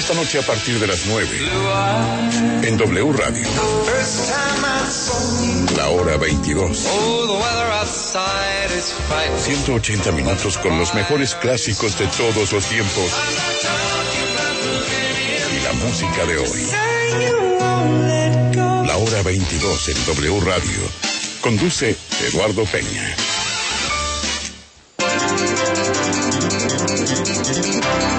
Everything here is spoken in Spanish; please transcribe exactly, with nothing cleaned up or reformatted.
Esta noche a partir de las nueve, en W Radio. La hora veintidós. ciento ochenta minutos con los mejores clásicos de todos los tiempos. Y la música de hoy. La hora veintidós en W Radio. Conduce Eduardo Peña.